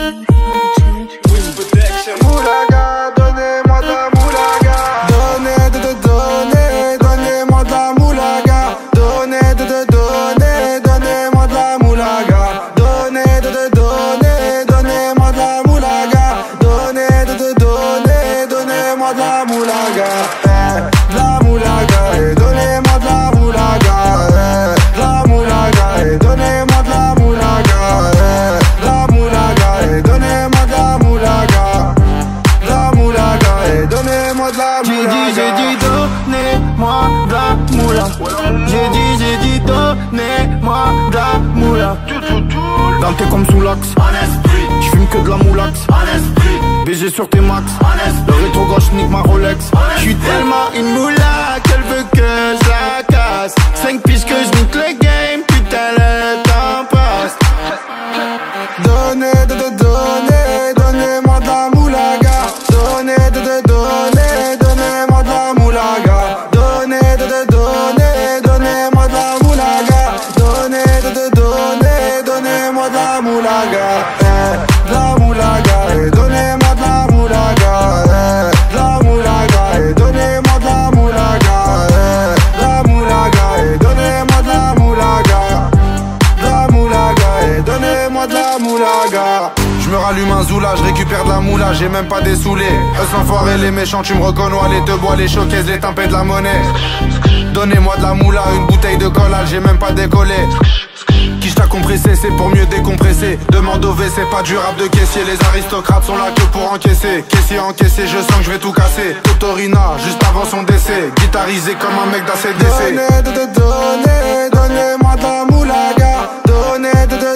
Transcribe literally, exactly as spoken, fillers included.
Moulaga, donnez-moi de la moulaga. Donnez, de, de, donnez, donnez-moi de la moulaga. Donnez, de, de, donnez, donnez-moi de la moulaga. Donnez, de, de, donnez, donnez-moi de la moulaga. Donnez, de, de, donnez, donnez-moi de la moulaga. Eh, de la moulaga, et donnez-moi de la moulaga. Eh, de la moulaga, et donnez-moi de la moulaga. Eh, de la moulaga, et donnez-moi de la moulaga. La moulaga, et donnez-moi de la moulaga. J'ai dit, j'ai dit, donnez-moi de la moula. J'ai dit, j'ai dit, donnez-moi de la moula. Ganté comme sous l'axe, j'fume que de la moulax. B G sur tes max, le rétro gauche nique ma Rolex. J'suis tellement une moula qu'elle veut que je la casse. Cinq piges que je nique le game, putain le temps passe. Donnez, de, de, donnez, donnez-moi de la moulaga. Donnez, de, de, donnez, donnez-moi de la moulaga. Donnez, de, de, donnez, donnez-moi de la moulaga. Donnez, de, de, donnez, donnez-moi de la moulaga. Eh, de la moulaga, et donnez-moi de la moulaga. Eh, de la moulaga, et donnez-moi de la moulaga. Eh, de la moulaga, et donnez-moi de la moulaga. De la moulaga, et donnez-moi de la moulaga. Je me rallume un zoula, je récupère de la moula, j'ai même pas des saoulés. Eux s'enfoirés, les méchants, tu me reconnais, les deux bois, les showcases, les tempêtes de la monnaie. Donnez-moi de la moula, une bouteille de collage, j'ai même pas décollé. Qui t'a compressé, c'est pour mieux décompresser. Demande au V, c'est pas du rap de caissier. Les aristocrates sont là que pour encaisser. Caissier encaissé, je sens que je vais tout casser. Totorina, juste avant son décès. Guitarisé comme un mec d'A C D C. Donnez, de, de, donnez, donnez-moi de la moulaga. Donnez, de, de,